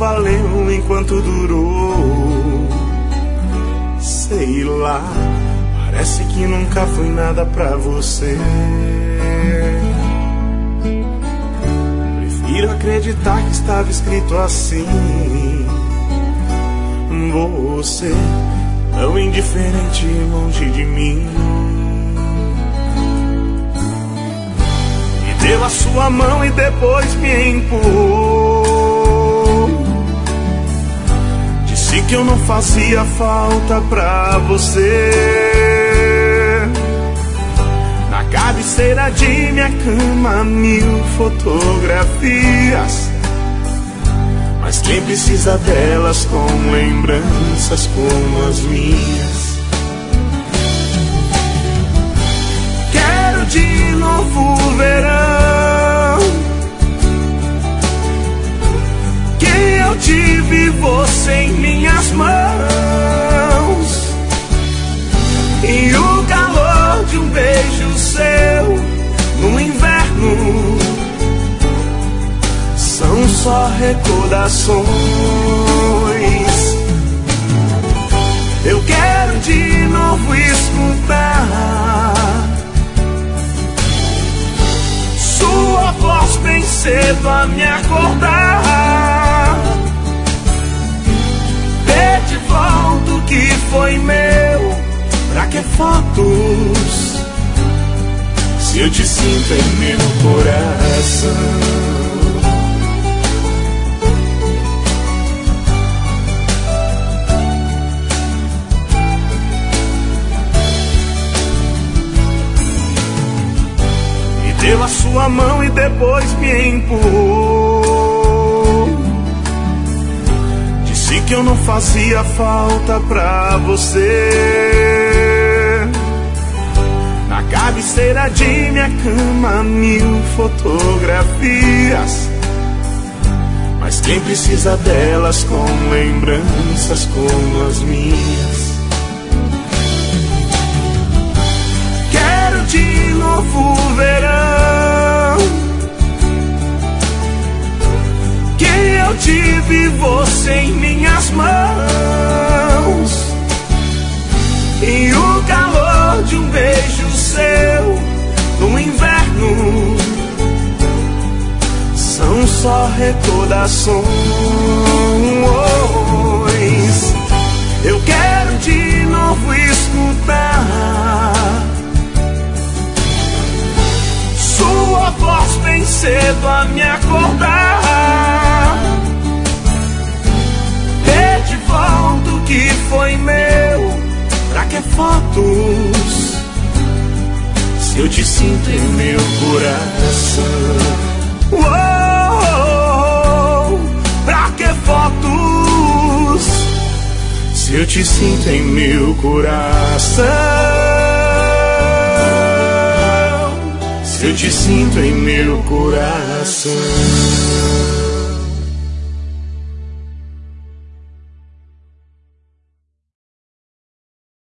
valeu enquanto durou. Sei lá, parece que nunca foi nada pra você. Prefiro acreditar que estava escrito assim. Você, tão indiferente longe de mim. Me deu a sua mão e depois me empurrou. Disse que eu não fazia falta pra você. Na cabeceira de minha cama, 1000 fotografias. Mas quem precisa delas com lembranças como as minhas? Quero de novo o verão que eu tive você em minhas mãos, e o calor de um beijo seu no inverno. São só recordações. Eu quero de novo escutar sua voz bem cedo a me acordar. Ter de volta o que foi meu. Pra que fotos se eu te sinto em meu coração? Deu a sua mão e depois me empurrou. Disse que eu não fazia falta pra você. Na cabeceira de minha cama, 1000 fotografias. Mas quem precisa delas com lembranças como as minhas? Quero de novo o verão que eu tive você em minhas mãos, e o calor de um beijo seu no inverno. São só recordações. Eu quero de novo escutar sua voz bem cedo a me acordar. Ter de volta o que foi meu. Pra que fotos se eu te sinto em meu coração? Pra que fotos se eu te sinto em meu coração? Eu te sinto em meu coração.